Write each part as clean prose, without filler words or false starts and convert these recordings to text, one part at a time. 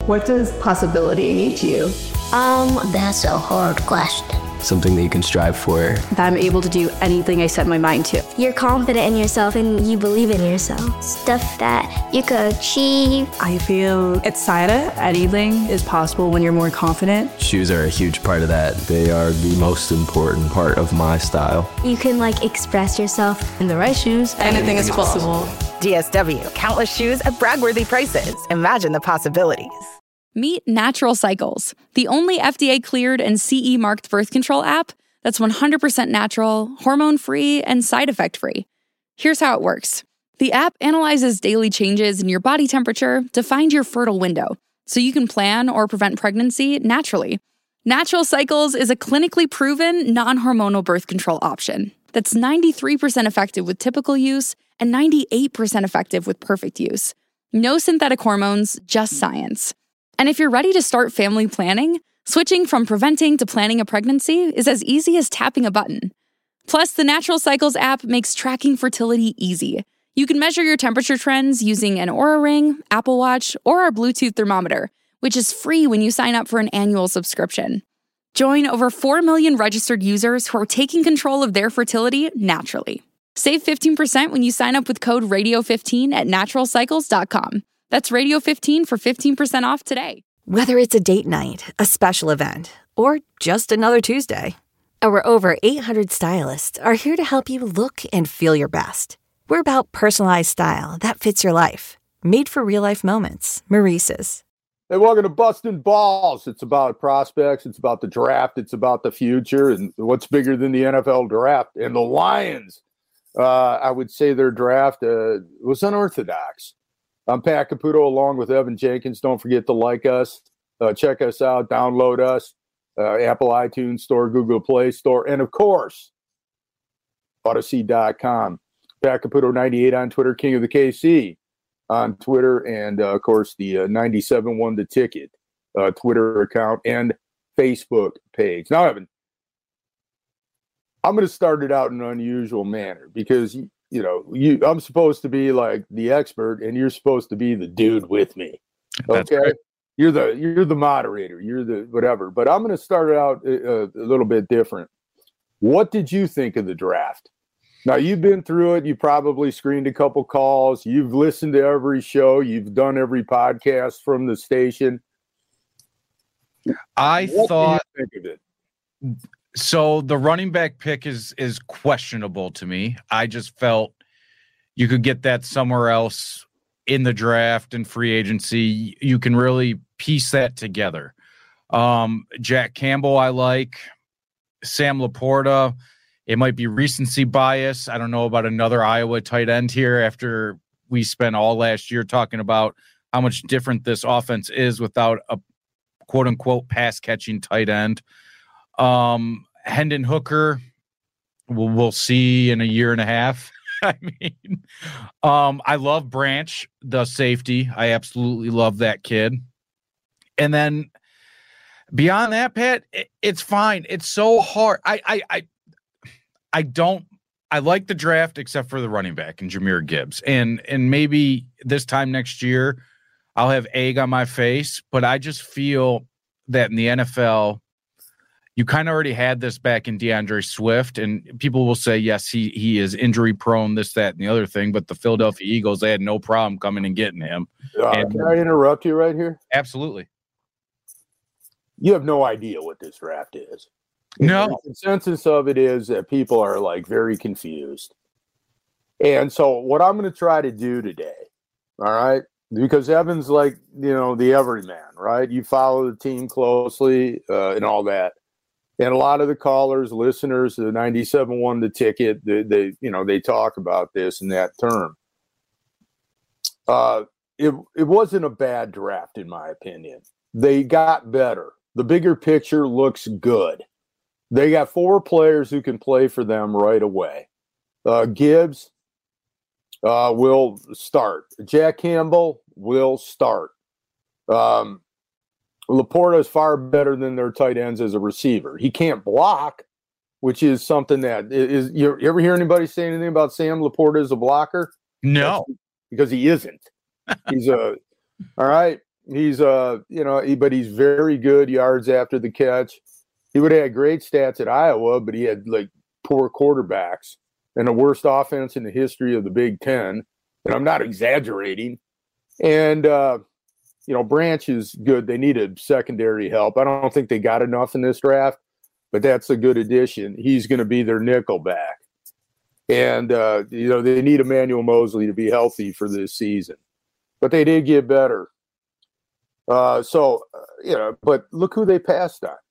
What does possibility mean to you? That's a hard question. Something that you can strive for. That I'm able to do anything I set my mind to. You're confident in yourself and you believe in yourself. Stuff that you could achieve. I feel excited. Anything is possible when you're more confident. Shoes are a huge part of that. They are the most important part of my style. You can express yourself. In the right shoes, anything is possible. DSW, countless shoes at brag-worthy prices. Imagine the possibilities. Meet Natural Cycles, the only FDA-cleared and CE-marked birth control app that's 100% natural, hormone-free, and side effect-free. Here's how it works. The app analyzes daily changes in your body temperature to find your fertile window, so you can plan or prevent pregnancy naturally. Natural Cycles is a clinically proven, non-hormonal birth control option that's 93% effective with typical use and 98% effective with perfect use. No synthetic hormones, just science. And if you're ready to start family planning, switching from preventing to planning a pregnancy is as easy as tapping a button. Plus, the Natural Cycles app makes tracking fertility easy. You can measure your temperature trends using an Oura Ring, Apple Watch, or our Bluetooth thermometer, which is free when you sign up for an annual subscription. Join over 4 million registered users who are taking control of their fertility naturally. Save 15% when you sign up with code RADIO15 at naturalcycles.com. That's Radio 15 for 15% off today. Whether it's a date night, a special event, or just another Tuesday, our over 800 stylists are here to help you look and feel your best. We're about personalized style that fits your life. Made for real-life moments. Maurice's. Hey, welcome to Bustin' Balls. It's about prospects. It's about the draft. It's about the future. And what's bigger than the NFL draft? And the Lions, I would say their draft was unorthodox. I'm Pat Caputo along with Evan Jenkins. Don't forget to like us, check us out, download us, Apple iTunes Store, Google Play Store, and of course, Odyssey.com. Pat Caputo 98 on Twitter, King of the KC on Twitter, and of course the 97-1 The Ticket Twitter account and Facebook page. Now, Evan, I'm going to start it out in an unusual manner because I'm supposed to be like the expert, and you're supposed to be the dude with me. Okay, right. You're the moderator. You're the whatever. But I'm going to start it out a little bit different. What did you think of the draft? Now you've been through it. You probably screened a couple calls. You've listened to every show. You've done every podcast from the station. What thought. Do you think of it? So the running back pick is questionable to me. I just felt you could get that somewhere else in the draft and free agency. You can really piece that together. Jack Campbell, I like. Sam Laporta, it might be recency bias. I don't know about another Iowa tight end here after we spent all last year talking about how much different this offense is without a quote-unquote pass-catching tight end. Hendon Hooker, we'll see in a year and a half. I mean, I love Branch, the safety. I absolutely love that kid. And then beyond that, Pat, it's fine. It's so hard. I like the draft except for the running back and Jahmyr Gibbs. And maybe this time next year I'll have egg on my face, but I just feel that in the NFL, you kind of already had this back in DeAndre Swift, and people will say, yes, he is injury prone, this, that, and the other thing, but the Philadelphia Eagles, they had no problem coming and getting him. Can I interrupt you right here? Absolutely. You have no idea what this draft is. No. The consensus of it is that people are very confused. And so what I'm going to try to do today, all right, because Evan's the everyman, right? You follow the team closely and all that. And a lot of the callers, listeners, the 97-1 The Ticket, they talk about this in that term. It wasn't a bad draft, in my opinion. They got better. The bigger picture looks good. They got 4 players who can play for them right away. Gibbs will start. Jack Campbell will start. Laporta is far better than their tight ends as a receiver. He can't block, which is something that is. You ever hear anybody say anything about Sam Laporta as a blocker? No, because he isn't. He's all right. He's but he's very good yards after the catch. He would have had great stats at Iowa, but he had like poor quarterbacks and the worst offense in the history of the Big Ten. And I'm not exaggerating. And Branch is good. They needed secondary help. I don't think they got enough in this draft, but that's a good addition. He's going to be their nickel back. And, they need Emmanuel Mosley to be healthy for this season. But they did get better. But look who they passed on.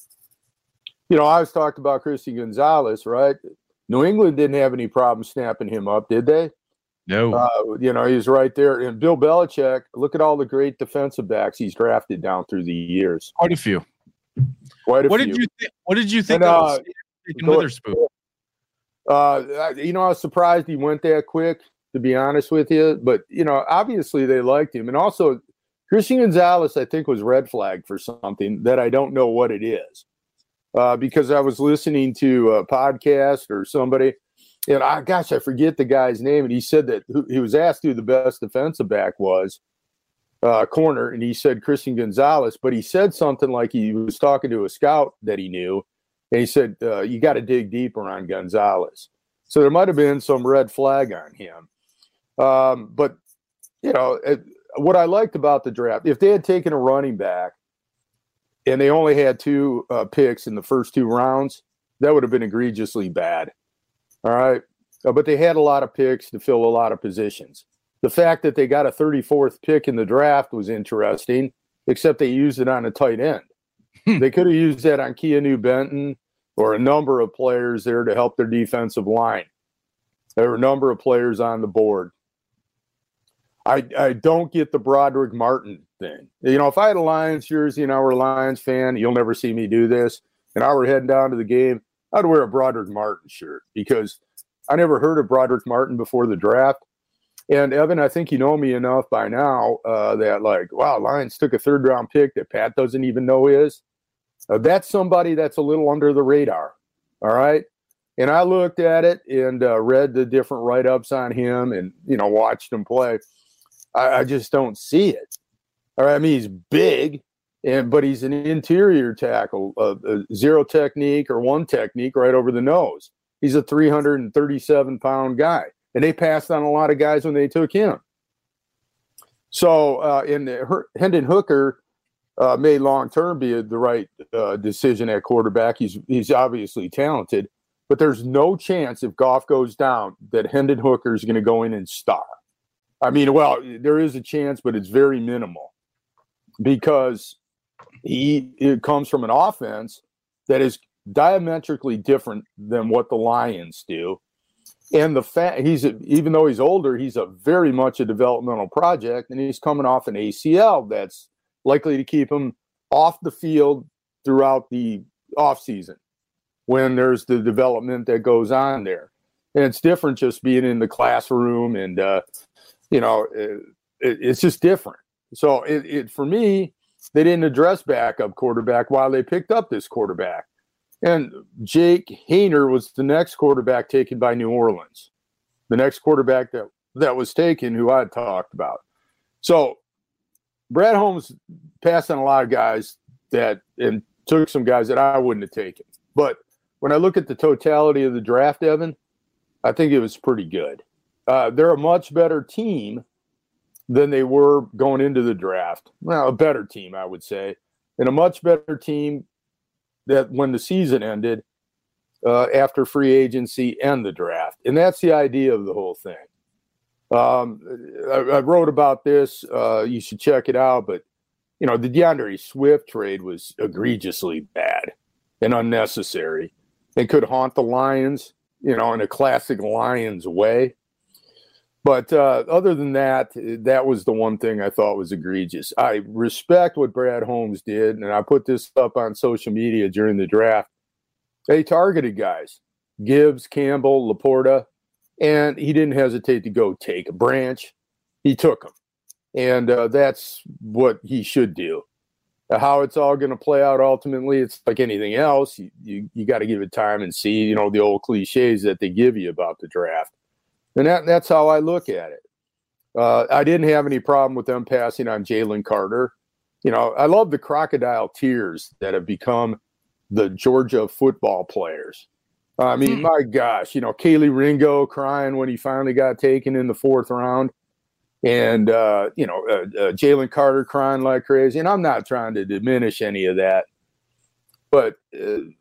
I was talked about Christian Gonzalez, right? New England didn't have any problem snapping him up, did they? No. He's right there. And Bill Belichick, look at all the great defensive backs he's drafted down through the years. Quite a few. What did you think of Witherspoon? I was surprised he went that quick, to be honest with you. But, obviously they liked him. And also, Christian Gonzalez, I think, was red flagged for something that I don't know what it is. Because I was listening to a podcast or somebody, and I forget the guy's name. And he said that he was asked who the best defensive back was, corner. And he said Christian Gonzalez, but he said something like he was talking to a scout that he knew. And he said, you got to dig deeper on Gonzalez. So there might have been some red flag on him. But what I liked about the draft, if they had taken a running back and they only had 2 picks in the first 2 rounds, that would have been egregiously bad. All right. But they had a lot of picks to fill a lot of positions. The fact that they got a 34th pick in the draft was interesting, except they used it on a tight end. They could have used that on Keanu Benton or a number of players there to help their defensive line. There were a number of players on the board. I don't get the Broderick Martin thing. If I had a Lions jersey and I were a Lions fan, you'll never see me do this, and I were heading down to the game, I'd wear a Broderick Martin shirt because I never heard of Broderick Martin before the draft. And Evan, I think you know me enough by now that Lions took a 3rd-round pick that Pat doesn't even know is. That's somebody that's a little under the radar. All right. And I looked at it and read the different write-ups on him and, watched him play. I just don't see it. All right. I mean, he's big, but he's an interior tackle, 0 technique or 1 technique right over the nose. He's a 337-pound guy. And they passed on a lot of guys when they took him. So, Hendon Hooker may long-term be the right decision at quarterback. He's obviously talented. But there's no chance if Goff goes down that Hendon Hooker is going to go in and star. I mean, there is a chance, but it's very minimal because it comes from an offense that is diametrically different than what the Lions do. And even though he's older, he's very much a developmental project, and he's coming off an ACL that's likely to keep him off the field throughout the offseason when there's the development that goes on there. And it's different just being in the classroom and, it's just different. So for me, they didn't address backup quarterback while they picked up this quarterback. And Jake Haener was the next quarterback taken by New Orleans, the next quarterback that was taken who I had talked about. So Brad Holmes passed on a lot of guys and took some guys that I wouldn't have taken. But when I look at the totality of the draft, Evan, I think it was pretty good. They're a much better team than they were going into the draft. Well, a better team, I would say, and a much better team that when the season ended after free agency and the draft. And that's the idea of the whole thing. I wrote about this. You should check it out. But, the DeAndre Swift trade was egregiously bad and unnecessary and could haunt the Lions, in a classic Lions way. But other than that, that was the one thing I thought was egregious. I respect what Brad Holmes did, and I put this up on social media during the draft. They targeted guys, Gibbs, Campbell, Laporta, and he didn't hesitate to go take a Branch. He took them, and that's what he should do. How it's all going to play out ultimately, it's like anything else. You got to give it time and see, the old cliches that they give you about the draft. And that's how I look at it. I didn't have any problem with them passing on Jalen Carter. You know, I love the crocodile tears that have become the Georgia football players. I mean, my gosh, you know, Kaylee Ringo crying when he finally got taken in the 4th round. And, Jalen Carter crying like crazy. And I'm not trying to diminish any of that. But, and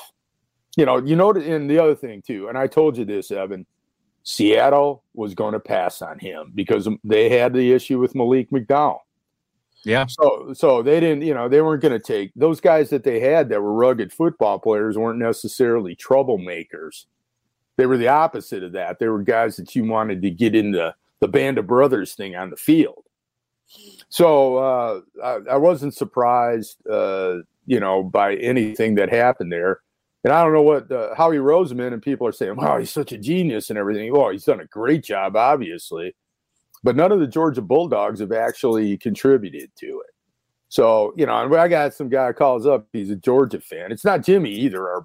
the other thing, too, and I told you this, Evan, Seattle was going to pass on him because they had the issue with Malik McDowell. Yeah. So they didn't, they weren't going to take those guys that they had that were rugged football players weren't necessarily troublemakers. They were the opposite of that. They were guys that you wanted to get into the Band of Brothers thing on the field. So I wasn't surprised, by anything that happened there. And I don't know what Howie Roseman and people are saying, wow, he's such a genius and everything. Well, he's done a great job, obviously. But none of the Georgia Bulldogs have actually contributed to it. So, and I got some guy calls up, he's a Georgia fan. It's not Jimmy either.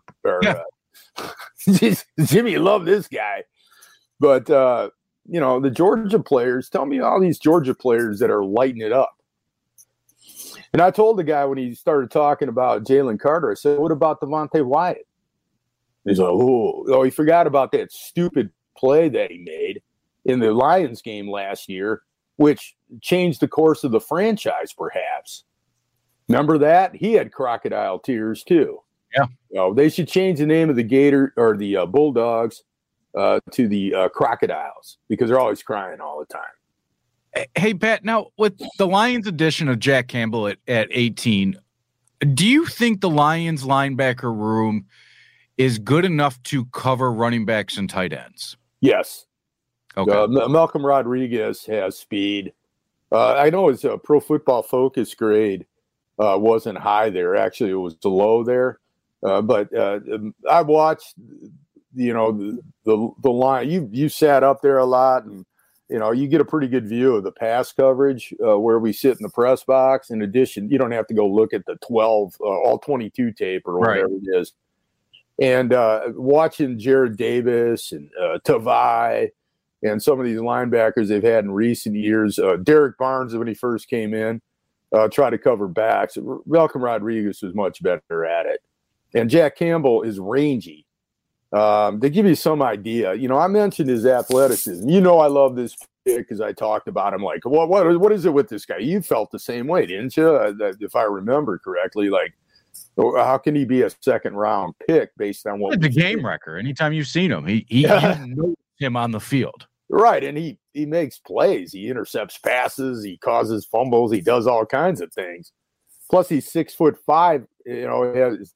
Jimmy loved this guy. But, the Georgia players, tell me all these Georgia players that are lighting it up. And I told the guy when he started talking about Jalen Carter, I said, what about Devontae Wyatt? He's like, oh, he forgot about that stupid play that he made in the Lions game last year, which changed the course of the franchise, perhaps. Remember that? He had crocodile tears, too. Yeah. They should change the name of the Gator or the Bulldogs to the Crocodiles because they're always crying all the time. Hey, Pat, now with the Lions addition of Jack Campbell at 18, do you think the Lions linebacker room is good enough to cover running backs and tight ends? Yes. Okay. Malcolm Rodriguez has speed. I know his Pro Football Focus grade wasn't high there. Actually, it was low there. But I watched, the line. You sat up there a lot, and you get a pretty good view of the pass coverage where we sit in the press box. In addition, you don't have to go look at the 12, all 22 tape or whatever it is. And watching Jared Davis and Tavai and some of these linebackers they've had in recent years, Derek Barnes, when he first came in, tried to cover backs. Malcolm Rodriguez was much better at it. And Jack Campbell is rangy. They give you some idea. I mentioned his athleticism. I love this pick because I talked about him like, well, what is it with this guy? You felt the same way, didn't you? If I remember correctly, like, how can he be a second-round pick based on what? The game wrecker. Anytime you've seen him, you know him on the field. Right, and he makes plays. He intercepts passes. He causes fumbles. He does all kinds of things. Plus, he's 6'5". He has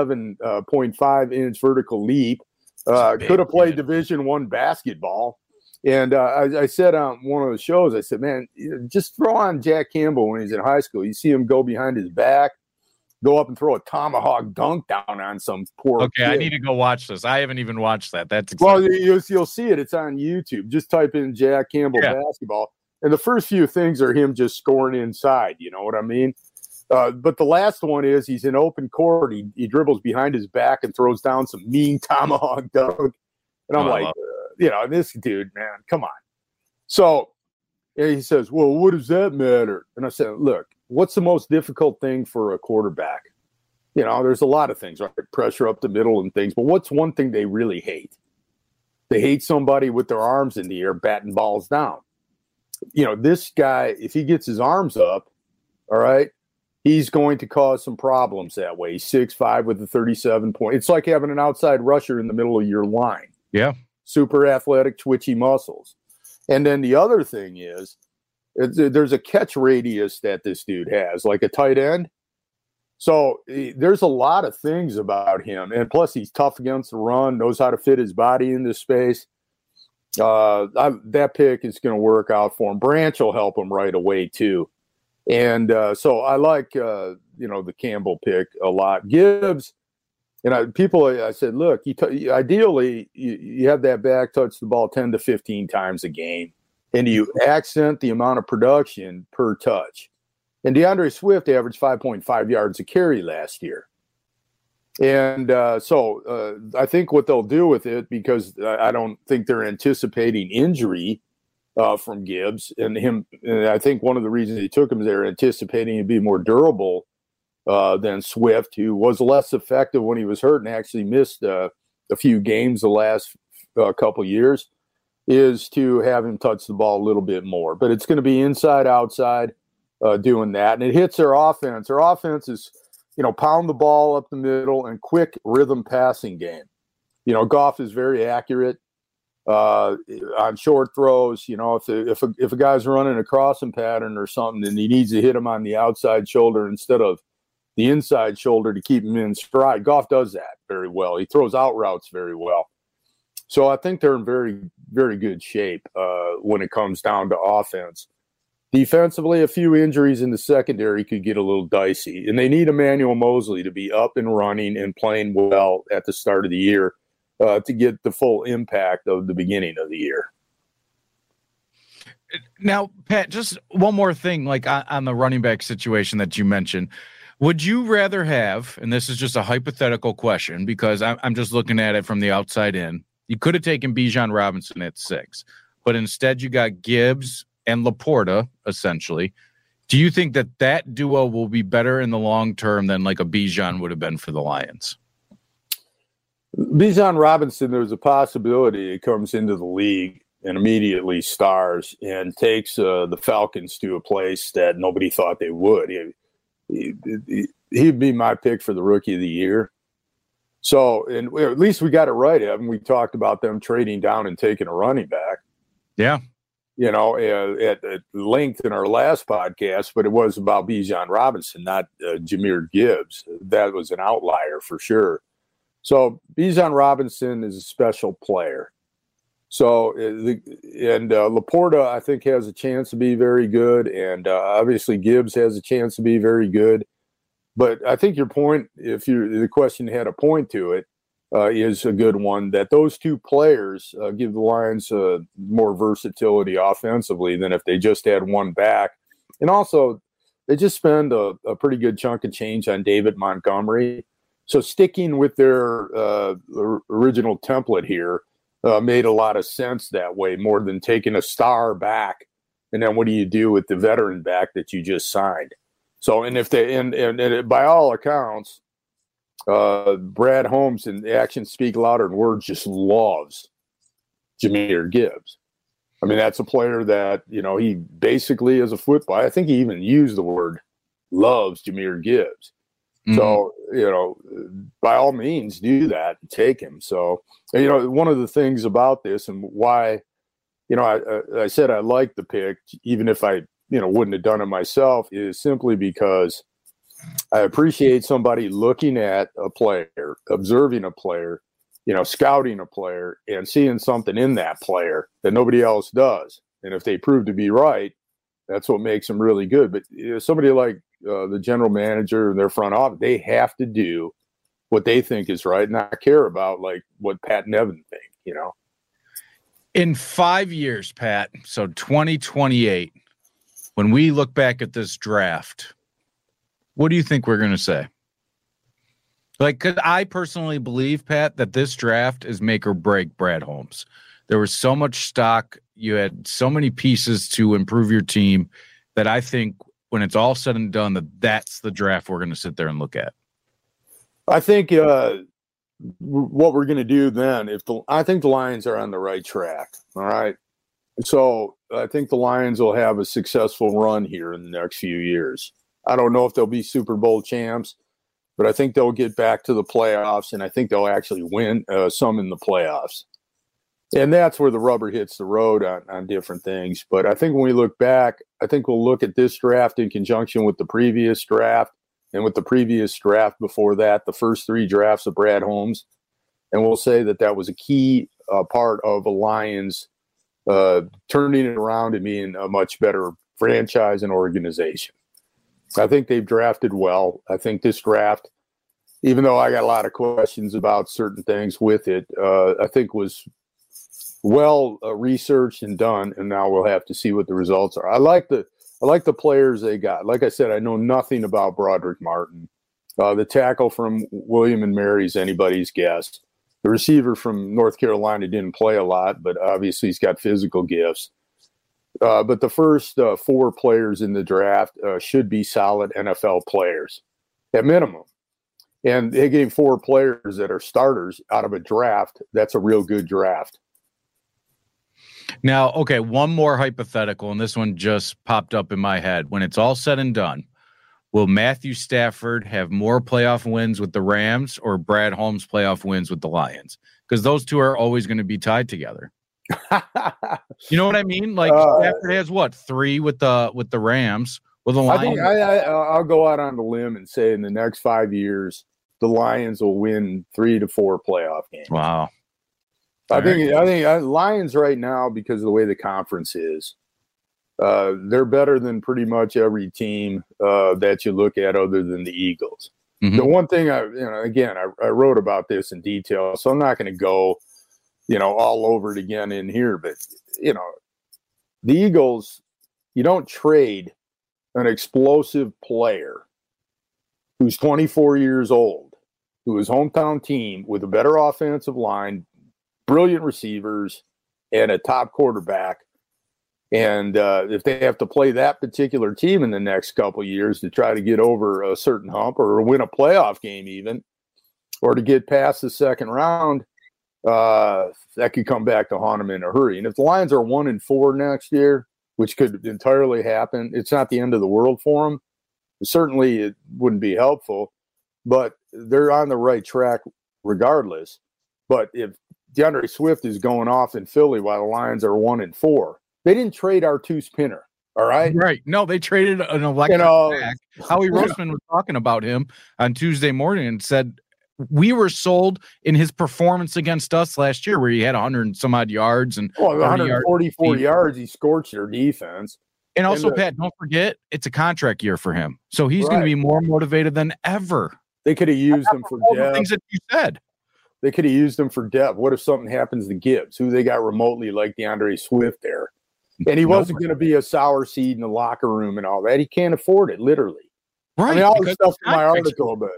37.5 inch vertical leap. Could have played Division I basketball. And I said on one of the shows, I said, man, just throw on Jack Campbell when he's in high school. You see him go behind his back, go up and throw a tomahawk dunk down on some poor kid. I need to go watch this. I haven't even watched that. That's exciting. Well, you'll see it. It's on YouTube. Just type in Jack Campbell basketball. And the first few things are him just scoring inside. You know what I mean? But the last one is he's in open court. He dribbles behind his back and throws down some mean tomahawk dunk. And I'm this dude, man, come on. So he says, well, what does that matter? And I said, look, what's the most difficult thing for a quarterback? There's a lot of things, right? Pressure up the middle and things. But what's one thing they really hate? They hate somebody with their arms in the air batting balls down. This guy, if he gets his arms up, all right, he's going to cause some problems that way. He's 6'5" with a 37 point. It's like having an outside rusher in the middle of your line. Yeah. Super athletic, twitchy muscles. And then the other thing is, there's a catch radius that this dude has, like a tight end. So there's a lot of things about him. And plus, he's tough against the run, knows how to fit his body into space. That pick is going to work out for him. Branch will help him right away, too. And so I like, the Campbell pick a lot. Gibbs, and I said, look, ideally, you have that back touch the ball 10 to 15 times a game, and you accent the amount of production per touch. And DeAndre Swift averaged 5.5 yards a carry last year. And so I think what they'll do with it, because I don't think they're anticipating injury, from Gibbs. And I think one of the reasons he took him there, anticipating he'd be more durable than Swift, who was less effective when he was hurt and actually missed a few games the last couple years, is to have him touch the ball a little bit more. But it's going to be inside, outside, doing that. And it hits their offense. Their offense is, pound the ball up the middle and quick rhythm passing game. Goff is very accurate on short throws. If a guy's running a crossing pattern or something, then he needs to hit him on the outside shoulder instead of the inside shoulder to keep him in stride. Goff does that very well. He throws out routes very well. So I think they're in very, very good shape when it comes down to offense. Defensively, a few injuries in the secondary could get a little dicey, and they need Emmanuel Moseley to be up and running and playing well at the start of the year to get the full impact of the beginning of the year. Now, Pat, just one more thing, like on the running back situation that you mentioned. Would you rather have, and this is just a hypothetical question because I'm just looking at it from the outside in, you could have taken Bijan Robinson at 6, but instead you got Gibbs and Laporta, essentially. Do you think that duo will be better in the long term than like a Bijan would have been for the Lions? Bijan Robinson, there's a possibility he comes into the league and immediately stars and takes the Falcons to a place that nobody thought they would. He'd be my pick for the Rookie of the Year. So, and at least we got it right, Evan. We talked about them trading down and taking a running back. Yeah. At length in our last podcast, but it was about Bijan Robinson, not Jahmyr Gibbs. That was an outlier for sure. So Bijan Robinson is a special player. So, Laporta, I think, has a chance to be very good. And obviously Gibbs has a chance to be very good. But I think your point, the question had a point to it, is a good one, that those two players give the Lions more versatility offensively than if they just had one back. And also, they just spend a pretty good chunk of change on David Montgomery. So sticking with their original template here made a lot of sense that way, more than taking a star back. And then what do you do with the veteran back that you just signed? So, and if they, and by all accounts, Brad Holmes, and the actions speak louder than words, just loves Jahmyr Gibbs. I mean, that's a player that, he basically as a football, I think he even used the word loves Jahmyr Gibbs. Mm-hmm. So, by all means do that and take him. So, one of the things about this and why, I said I liked the pick, even if I, wouldn't have done it myself, is simply because I appreciate somebody looking at a player, observing a player, scouting a player and seeing something in that player that nobody else does. And if they prove to be right, that's what makes them really good. But somebody like the general manager and their front office, they have to do what they think is right and not care about like what Pat and Evan think, In 5 years, Pat, so 2028, when we look back at this draft, what do you think we're going to say? Like, because I personally believe, Pat, that this draft is make or break Brad Holmes. There was so much stock. You had so many pieces to improve your team that I think when it's all said and done, that's the draft we're going to sit there and look at. I think what we're going to do then, I think the Lions are on the right track. All right. So I think the Lions will have a successful run here in the next few years. I don't know if they'll be Super Bowl champs, but I think they'll get back to the playoffs, and I think they'll actually win some in the playoffs. And that's where the rubber hits the road on different things. But I think when we look back, I think we'll look at this draft in conjunction with the previous draft and with the previous draft before that, the first 3 drafts of Brad Holmes, and we'll say that was a key part of the Lions turning it around and being a much better franchise and organization. I think they've drafted well. I think this draft, even though I got a lot of questions about certain things with it, I think was well researched and done, and now we'll have to see what the results are. I like the players they got. Like I said, I know nothing about Broderick Martin. The tackle from William and Mary's anybody's guess. The receiver from North Carolina didn't play a lot, but obviously he's got physical gifts. But the first 4 players in the draft should be solid NFL players at minimum. And they gave 4 players that are starters out of a draft. That's a real good draft. Now, okay, one more hypothetical, and this one just popped up in my head. When it's all said and done, will Matthew Stafford have more playoff wins with the Rams or Brad Holmes playoff wins with the Lions? Because those two are always going to be tied together. You know what I mean? Like Stafford has what, 3 with the Rams. Well, the Lions. I'll go out on the limb and say in the next 5 years, the Lions will win 3 to 4 playoff games. Wow. I think Lions right now, because of the way the conference is, they're better than pretty much every team that you look at other than the Eagles. Mm-hmm. The one thing I wrote about this in detail, so I'm not going to go, all over it again in here, but the Eagles, you don't trade an explosive player who's 24 years old, who is hometown team with a better offensive line, brilliant receivers, and a top quarterback. And if they have to play that particular team in the next couple of years to try to get over a certain hump or win a playoff game even, or to get past the second round, that could come back to haunt them in a hurry. And if the Lions are 1-4 next year, which could entirely happen, it's not the end of the world for them. Certainly it wouldn't be helpful, but they're on the right track regardless. But if DeAndre Swift is going off in Philly while the Lions are 1-4, they didn't trade our 2-spinner. All right. Right. No, they traded an electric back. Howie Roseman was talking about him on Tuesday morning and said, we were sold in his performance against us last year where he had 100 and some odd yards and 144 yards. He scorched their defense. And also, Pat, don't forget, it's a contract year for him. So he's going to be more motivated than ever. They could have used him for all the things that you said. They could have used him for depth. What if something happens to Gibbs, who they got remotely like DeAndre Swift there? And he wasn't going to be a sour seed in the locker room and all that. He can't afford it, literally. Right. I mean, all the stuff in my article, but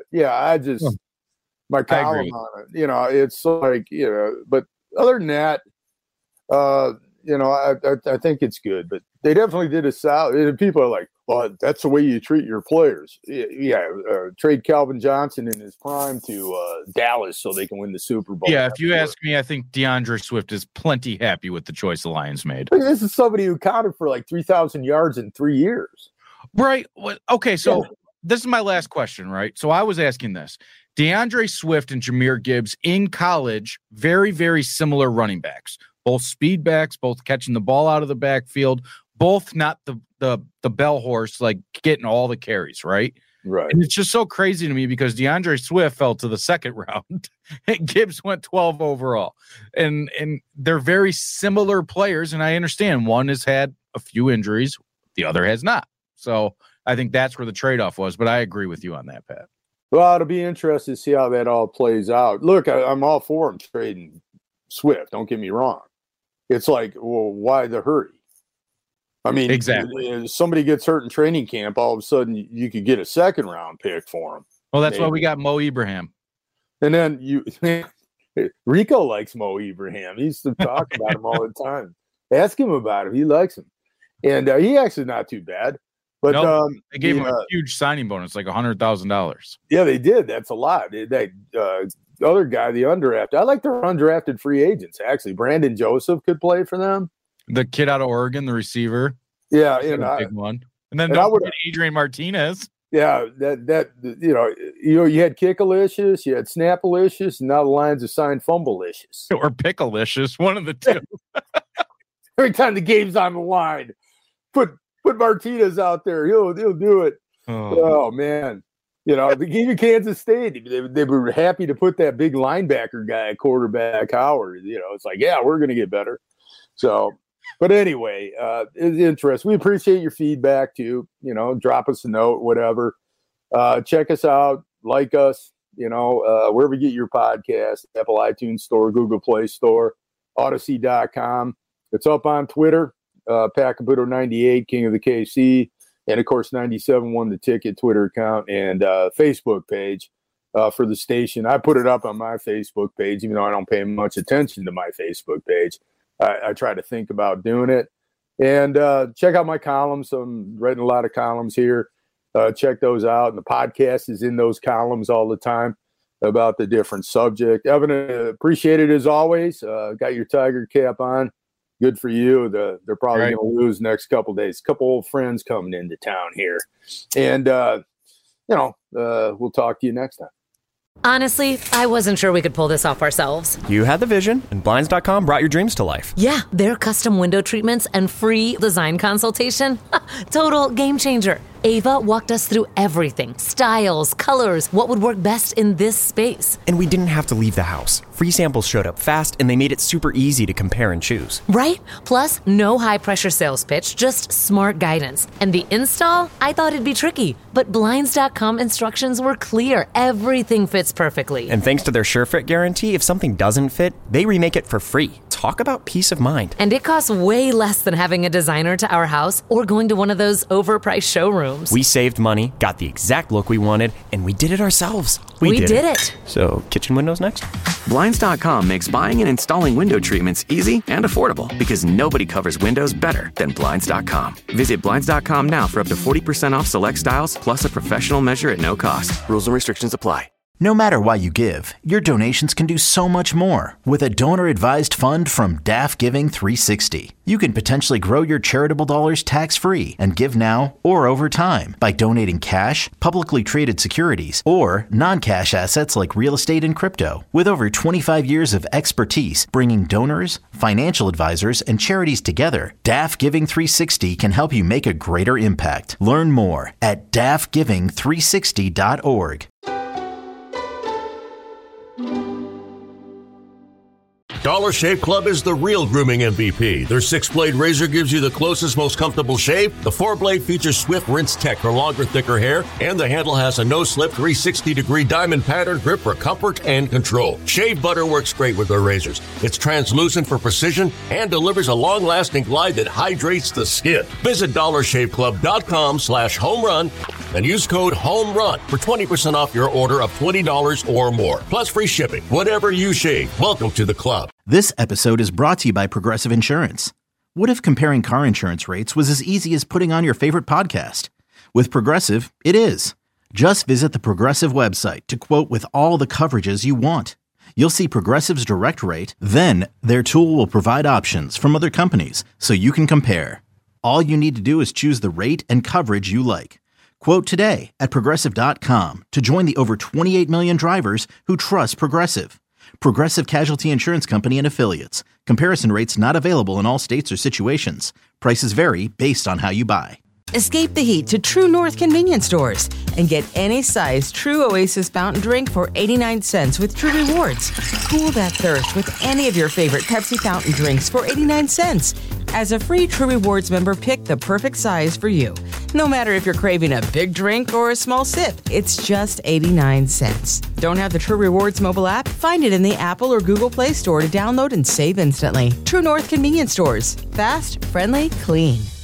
my column on it, it's like, but other than that, I think it's good, but they definitely did a solid. People are like, well, that's the way you treat your players. Trade Calvin Johnson in his prime to Dallas so they can win the Super Bowl. Yeah, if you ask me, I think DeAndre Swift is plenty happy with the choice the Lions made. This is somebody who counted for like 3,000 yards in 3 years. Right. Okay, so this is my last question, right? So I was asking this. DeAndre Swift and Jahmyr Gibbs in college, very, very similar running backs. Both speed backs, both catching the ball out of the backfield, both not the bell horse, like getting all the carries, right? Right. And it's just so crazy to me because DeAndre Swift fell to the second round and Gibbs went 12 overall. And they're very similar players, and I understand one has had a few injuries, the other has not. So I think that's where the trade-off was, but I agree with you on that, Pat. Well, it'll be interesting to see how that all plays out. Look, I'm all for him trading Swift. Don't get me wrong. It's like, well, why the hurry? I mean, exactly. If somebody gets hurt in training camp, all of a sudden you could get a second-round pick for him. Well, that's why we got Mo Ibrahim. And then Rico likes Mo Ibrahim. He used to talk about him all the time. Ask him about him. He likes him. And he actually not too bad. But they gave him a huge signing bonus, like $100,000. Yeah, they did. That's a lot. That other guy, the undrafted. I like their undrafted free agents, actually. Brandon Joseph could play for them. The kid out of Oregon, the receiver. Yeah, big one. And then don't forget Adrian Martinez. Yeah, that you had Kickalicious, you had Snapalicious, and now the Lions assigned Fumbleicious. Or Pickalicious, one of the two. Every time the game's on the line, put Martinez out there. He'll do it. Oh man. They gave you Kansas State. They were happy to put that big linebacker guy at quarterback, Howard. It's like, yeah, we're going to get better. So, but anyway, it's interesting. We appreciate your feedback too. Drop us a note, whatever. Check us out, like us, wherever you get your podcast, Apple iTunes Store, Google Play Store, Odyssey.com. It's up on Twitter, Pat Caputo 98, King of the KC. And, of course, 97 The Ticket Twitter account and Facebook page for the station. I put it up on my Facebook page, even though I don't pay much attention to my Facebook page. I try to think about doing it. And check out my columns. I'm writing a lot of columns here. Check those out. And the podcast is in those columns all the time about the different subject. Evan, appreciate it as always. Got your Tiger cap on. Good for you. They're probably going to lose next couple of days. Couple old friends coming into town here. And, we'll talk to you next time. Honestly, I wasn't sure we could pull this off ourselves. You had the vision, and Blinds.com brought your dreams to life. Yeah, their custom window treatments and free design consultation. Total game changer. Ava walked us through everything. Styles, colors, what would work best in this space. And we didn't have to leave the house. Free samples showed up fast, and they made it super easy to compare and choose. Right? Plus, no high-pressure sales pitch, just smart guidance. And the install? I thought it'd be tricky. But Blinds.com instructions were clear. Everything fits perfectly. And thanks to their SureFit guarantee, if something doesn't fit, they remake it for free. Talk about peace of mind. And it costs way less than having a designer to our house or going to one of those overpriced showrooms. We saved money, got the exact look we wanted, and we did it ourselves. We did it. So, kitchen windows next? Blinds.com makes buying and installing window treatments easy and affordable because nobody covers windows better than Blinds.com. Visit Blinds.com now for up to 40% off select styles, plus a professional measure at no cost. Rules and restrictions apply. No matter why you give, your donations can do so much more with a donor-advised fund from DAF Giving 360. You can potentially grow your charitable dollars tax-free and give now or over time by donating cash, publicly traded securities, or non-cash assets like real estate and crypto. With over 25 years of expertise bringing donors, financial advisors, and charities together, DAF Giving 360 can help you make a greater impact. Learn more at dafgiving360.org. Dollar Shave Club is the real grooming MVP. Their 6-blade razor gives you the closest, most comfortable shave. The 4-blade features swift rinse tech for longer, thicker hair, and the handle has a no-slip 360-degree diamond pattern grip for comfort and control. Shave butter works great with their razors. It's translucent for precision and delivers a long-lasting glide that hydrates the skin. Visit DollarShaveClub.com/homerun and use code HOMERUN for 20% off your order of $20 or more, plus free shipping. Whatever you shave, welcome to the club. This episode is brought to you by Progressive Insurance. What if comparing car insurance rates was as easy as putting on your favorite podcast? With Progressive, it is. Just visit the Progressive website to quote with all the coverages you want. You'll see Progressive's direct rate, then their tool will provide options from other companies so you can compare. All you need to do is choose the rate and coverage you like. Quote today at Progressive.com to join the over 28 million drivers who trust Progressive. Progressive Casualty Insurance Company and Affiliates. Comparison rates not available in all states or situations. Prices vary based on how you buy. Escape the heat to True North convenience stores and get any size True Oasis fountain drink for 89 cents with True Rewards. Cool that thirst with any of your favorite Pepsi fountain drinks for 89 cents. As a free True Rewards member, pick the perfect size for you. No matter if you're craving a big drink or a small sip, it's just 89 cents. Don't have the True Rewards mobile app? Find it in the Apple or Google Play Store to download and save instantly. True North convenience stores. Fast, friendly, clean.